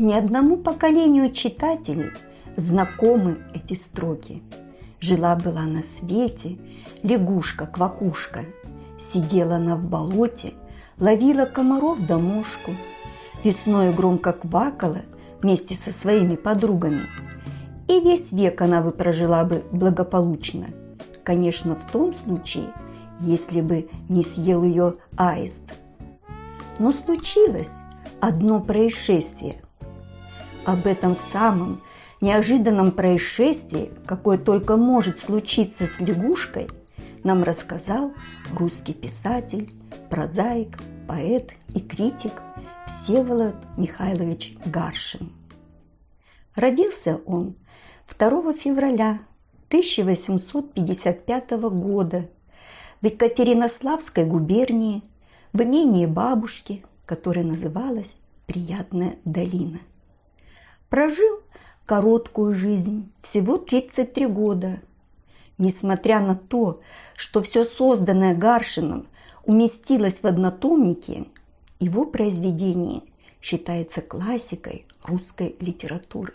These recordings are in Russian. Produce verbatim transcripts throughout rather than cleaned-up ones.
Ни одному поколению читателей знакомы эти строки. Жила-была на свете лягушка-квакушка. Сидела она в болоте, ловила комаров да мошку. Весной громко квакала вместе со своими подругами. И весь век она бы прожила бы благополучно. Конечно, в том случае, если бы не съел ее аист. Но случилось одно происшествие. Об этом самом неожиданном происшествии, какое только может случиться с лягушкой, нам рассказал русский писатель, прозаик, поэт и критик Всеволод Михайлович Гаршин. Родился он второго февраля тысяча восемьсот пятьдесят пятого года в Екатеринославской губернии в имении бабушки, которое называлось Приятная долина. Прожил короткую жизнь, всего тридцать три года. Несмотря на то, что все созданное Гаршином уместилось в однотомнике, его произведение считается классикой русской литературы.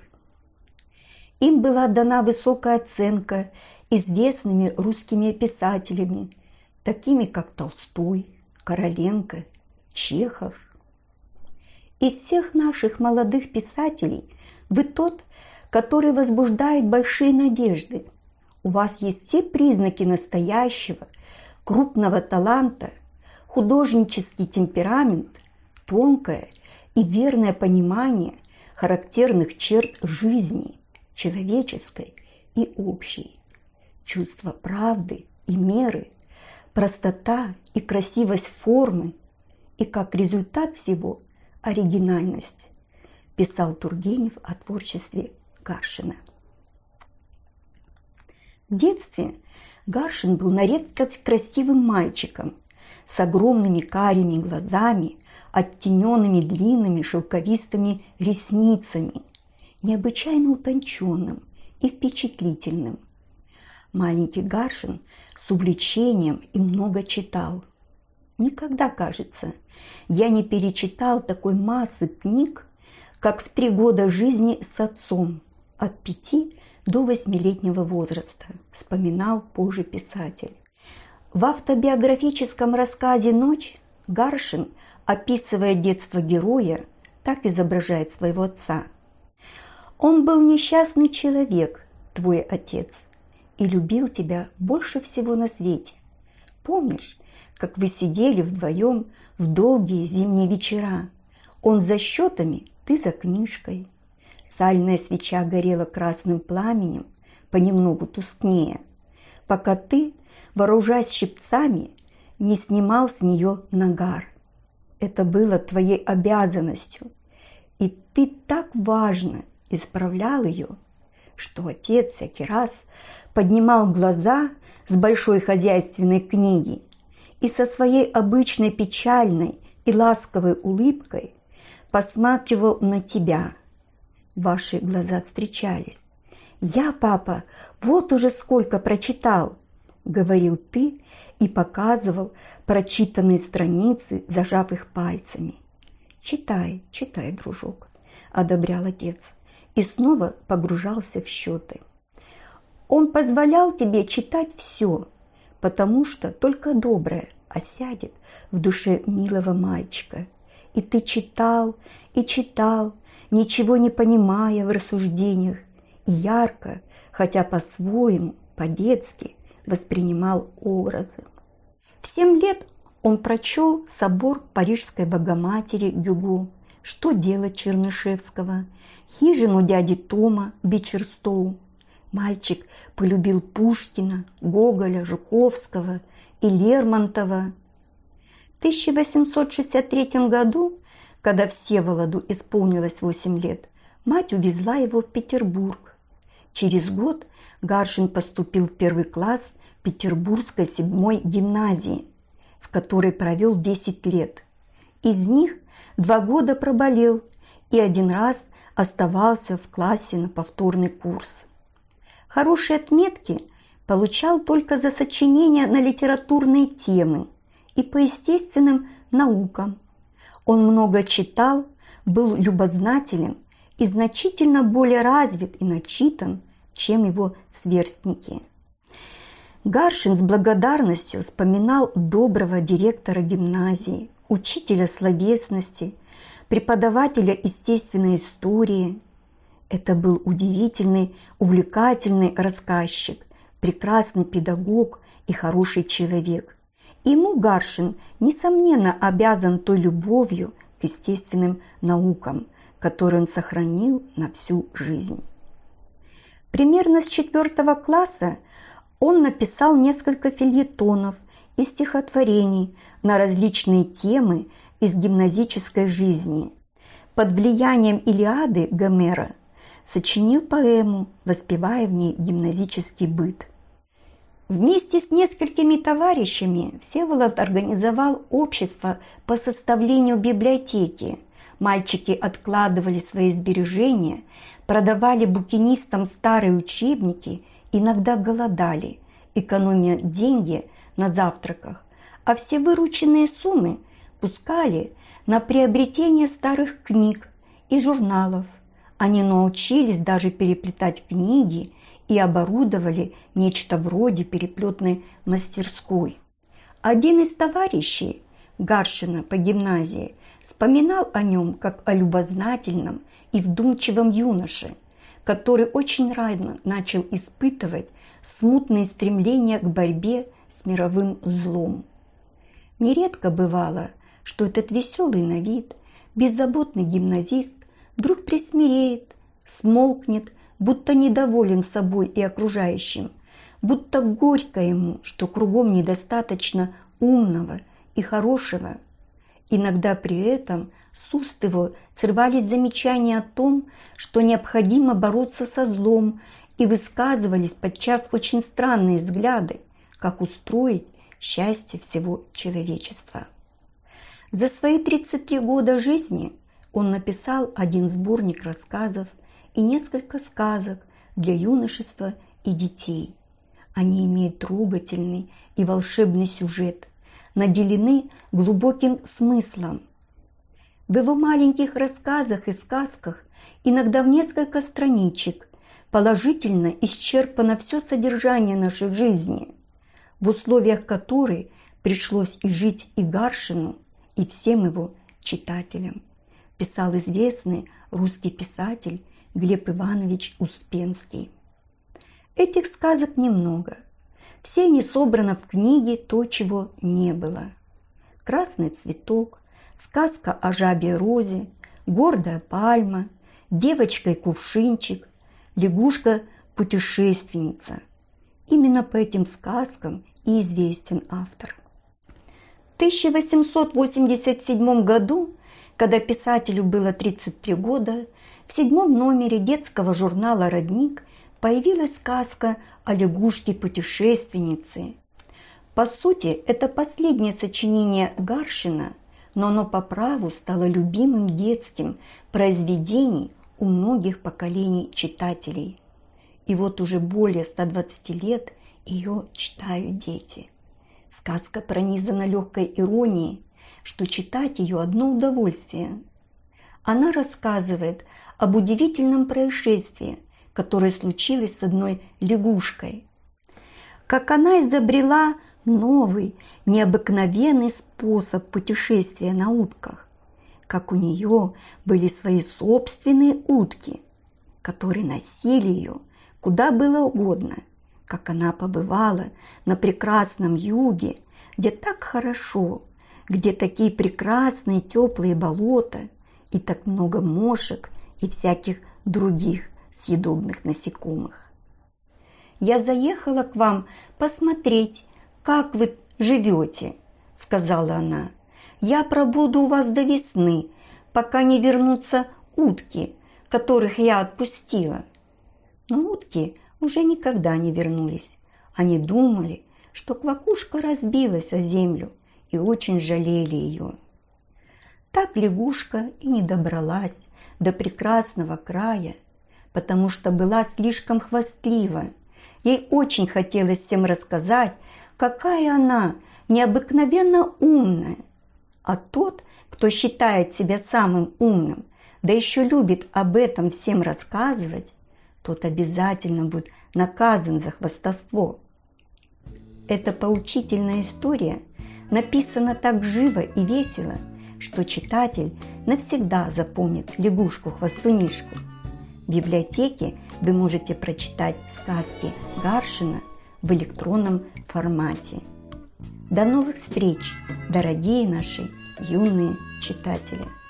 Им была дана высокая оценка известными русскими писателями, такими как Толстой, Короленко, Чехов. Из всех наших молодых писателей вы тот, который возбуждает большие надежды. У вас есть все признаки настоящего, крупного таланта, художнический темперамент, тонкое и верное понимание характерных черт жизни, человеческой и общей, чувство правды и меры, простота и красивость формы и, как результат всего, оригинальность, писал Тургенев о творчестве Гаршина. В детстве Гаршин был на редкость красивым мальчиком с огромными карими глазами, оттененными длинными шелковистыми ресницами, необычайно утонченным и впечатлительным. Маленький Гаршин с увлечением и много читал. Никогда, кажется, я не перечитал такой массы книг, как в три года жизни с отцом, от пяти до восьмилетнего возраста, вспоминал позже писатель. В автобиографическом рассказе «Ночь» Гаршин, описывая детство героя, так изображает своего отца. «Он был несчастный человек, твой отец, и любил тебя больше всего на свете. Помнишь, как вы сидели вдвоем в долгие зимние вечера? Он за счетами, ты за книжкой. Сальная свеча горела красным пламенем, понемногу тускнее, пока ты, вооружаясь щипцами, не снимал с нее нагар. Это было твоей обязанностью, и ты так важно исправлял ее, что отец всякий раз поднимал глаза с большой хозяйственной книги и со своей обычной печальной и ласковой улыбкой посматривал на тебя. Ваши глаза встречались. «Я, папа, вот уже сколько прочитал», — говорил ты и показывал прочитанные страницы, зажав их пальцами. «Читай, читай, дружок», — одобрял отец и снова погружался в счеты. Он позволял тебе читать все, потому что только доброе осядет в душе милого мальчика. И ты читал и читал, ничего не понимая в рассуждениях, и ярко, хотя по-своему, по-детски, воспринимал образы. В семь лет он прочел собор Парижской Богоматери Гюго, «Что делать» Чернышевского, хижину дяди Тома Бичерстоу. Мальчик полюбил Пушкина, Гоголя, Жуковского и Лермонтова. В тысяча восемьсот шестьдесят третьем году, когда Всеволоду исполнилось восемь лет, мать увезла его в Петербург. Через год Гаршин поступил в первый класс Петербургской седьмой гимназии, в которой провел десять лет. Из них два года проболел и один раз оставался в классе на повторный курс. Хорошие отметки получал только за сочинения на литературные темы и по естественным наукам. Он много читал, был любознателен и значительно более развит и начитан, чем его сверстники. Гаршин с благодарностью вспоминал доброго директора гимназии, учителя словесности, преподавателя естественной истории. Это был удивительный, увлекательный рассказчик, прекрасный педагог и хороший человек. Ему Гаршин, несомненно, обязан той любовью к естественным наукам, которую он сохранил на всю жизнь. Примерно с четвертого класса он написал несколько фельетонов и стихотворений на различные темы из гимназической жизни. Под влиянием Илиады Гомера сочинил поэму, воспевая в ней гимназический быт. Вместе с несколькими товарищами Всеволод организовал общество по составлению библиотеки. Мальчики откладывали свои сбережения, продавали букинистам старые учебники, иногда голодали, экономя деньги на завтраках, а все вырученные суммы пускали на приобретение старых книг и журналов. Они научились даже переплетать книги и оборудовали нечто вроде переплетной мастерской. Один из товарищей Гаршина по гимназии вспоминал о нем как о любознательном и вдумчивом юноше, который очень рано начал испытывать смутные стремления к борьбе с мировым злом. Нередко бывало, что этот веселый на вид, беззаботный гимназист вдруг присмиреет, смолкнет, будто недоволен собой и окружающим, будто горько ему, что кругом недостаточно умного и хорошего. Иногда при этом с уст его срывались замечания о том, что необходимо бороться со злом, и высказывались подчас очень странные взгляды, как устроить счастье всего человечества. За свои тридцать три года жизни он написал один сборник рассказов и несколько сказок для юношества и детей. Они имеют трогательный и волшебный сюжет, наделены глубоким смыслом. В его маленьких рассказах и сказках иногда в несколько страничек положительно исчерпано все содержание нашей жизни, в условиях которой пришлось и жить и Гаршину, и всем его читателям, писал известный русский писатель Глеб Иванович Успенский. Этих сказок немного. Все они собраны в книге «То, чего не было». «Красный цветок», сказка о жабе Розе, «Гордая пальма», «Девочка и кувшинчик», «Лягушка-путешественница». Именно по этим сказкам и известен автор. В тысяча восемьсот восемьдесят седьмом году, когда писателю было тридцать три года, в седьмом номере детского журнала «Родник» появилась сказка о лягушке-путешественнице. По сути, это последнее сочинение Гаршина, но оно по праву стало любимым детским произведением у многих поколений читателей. И вот уже более ста двадцати лет ее читают дети. Сказка пронизана легкой иронией, что читать ее одно удовольствие. Она рассказывает об удивительном происшествии, которое случилось с одной лягушкой. Как она изобрела новый, необыкновенный способ путешествия на утках. Как у нее были свои собственные утки, которые носили ее куда было угодно. Как она побывала на прекрасном юге, где так хорошо, где такие прекрасные теплые болота и так много мошек и всяких других съедобных насекомых. «Я заехала к вам посмотреть, как вы живете», — сказала она. «Я пробуду у вас до весны, пока не вернутся утки, которых я отпустила». Но утки уже никогда не вернулись. Они думали, что квакушка разбилась о землю, и очень жалели ее. Так лягушка и не добралась до прекрасного края, потому что была слишком хвастлива. Ей очень хотелось всем рассказать, какая она необыкновенно умная. А тот, кто считает себя самым умным, да еще любит об этом всем рассказывать, тот обязательно будет наказан за хвастовство. Эта поучительная история написана так живо и весело, что читатель навсегда запомнит лягушку-хвастунишку. В библиотеке вы можете прочитать сказки Гаршина в электронном формате. До новых встреч, дорогие наши юные читатели!